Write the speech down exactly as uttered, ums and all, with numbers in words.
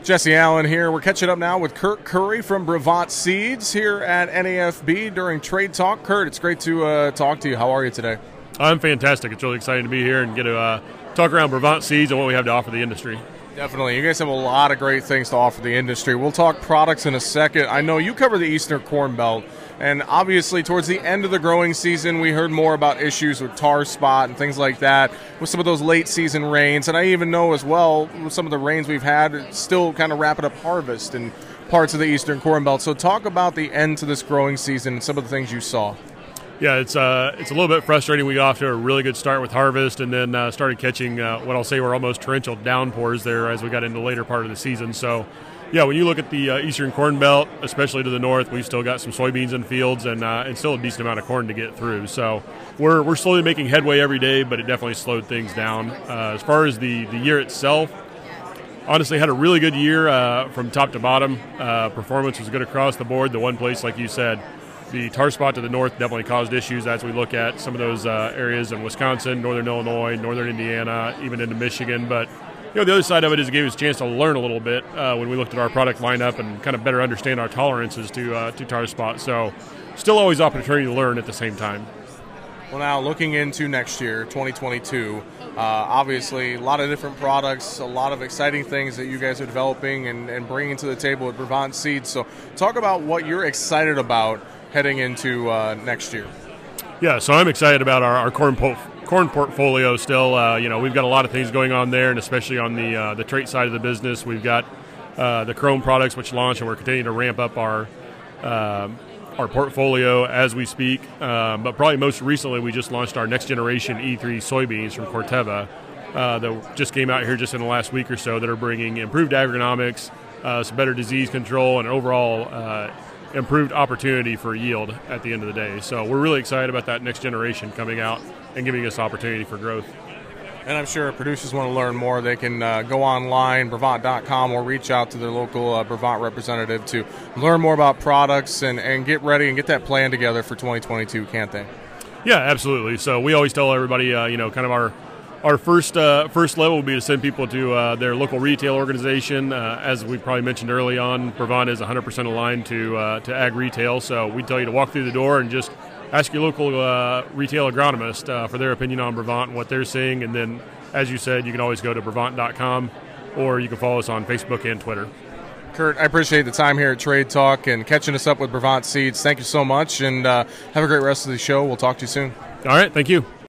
Jesse Allen here. We're catching up now with Kurt Curry from Brevant Seeds here at N A F B during Trade Talk. Kurt, it's great to uh, talk to you. How are you today? I'm fantastic. It's really exciting to be here and get to uh, talk around Brevant Seeds and what we have to offer the industry. Definitely. You guys have a lot of great things to offer the industry. We'll talk products in a second. I know you cover the Eastern Corn Belt, and obviously towards the end of the growing season, we heard more about issues with tar spot and things like that with some of those late season rains. And I even know as well, with some of the rains we've had, it's still kind of wrapping up harvest in parts of the Eastern Corn Belt. So talk about the end to this growing season and some of the things you saw. Yeah, it's uh, it's a little bit frustrating. We got off to a really good start with harvest and then uh, started catching uh, what I'll say were almost torrential downpours there as we got into the later part of the season. So, yeah, when you look at the uh, Eastern Corn Belt, especially to the north, we've still got some soybeans in fields and uh, and still a decent amount of corn to get through. So we're we're slowly making headway every day, but it definitely slowed things down. Uh, as far as the, the year itself, honestly had a really good year uh, from top to bottom. Uh, performance was good across the board. The one place, like you said, the tar spot to the north definitely caused issues as we look at some of those uh, areas in Wisconsin, northern Illinois, northern Indiana, even into Michigan. But you know, the other side of it is it gave us a chance to learn a little bit uh, when we looked at our product lineup and kind of better understand our tolerances to uh, to tar spot. So still always opportunity to learn at the same time. Well, now looking into next year, twenty twenty-two, uh, obviously a lot of different products, a lot of exciting things that you guys are developing and, and bringing to the table at Brevant Seeds. So talk about what you're excited about heading into uh, next year. Yeah, so I'm excited about our, our corn po- corn portfolio still. Uh, you know, we've got a lot of things going on there, and especially on the uh, the trait side of the business. We've got uh, the Chrome products, which launched, and we're continuing to ramp up our uh, our portfolio as we speak. Um, but probably most recently, we just launched our next generation E three soybeans from Corteva uh, that just came out here just in the last week or so that are bringing improved agronomics, uh, some better disease control, and overall uh, improved opportunity for yield at the end of the day. So we're really excited about that next generation coming out and giving us opportunity for growth. And I'm sure if producers want to learn more, they can uh, go online, Brevant dot com, or reach out to their local uh, Brevant representative to learn more about products and, and get ready and get that plan together for twenty twenty-two, can't they? Yeah, absolutely. So we always tell everybody, uh, you know, kind of our Our first uh, first level would be to send people to uh, their local retail organization. Uh, as we probably mentioned early on, Brevant is one hundred percent aligned to uh, to ag retail, so we tell you to walk through the door and just ask your local uh, retail agronomist uh, for their opinion on Brevant and what they're seeing. And then, as you said, you can always go to Brevant dot com or you can follow us on Facebook and Twitter. Kurt, I appreciate the time here at Trade Talk and catching us up with Brevant Seeds. Thank you so much, and uh, have a great rest of the show. We'll talk to you soon. All right, thank you.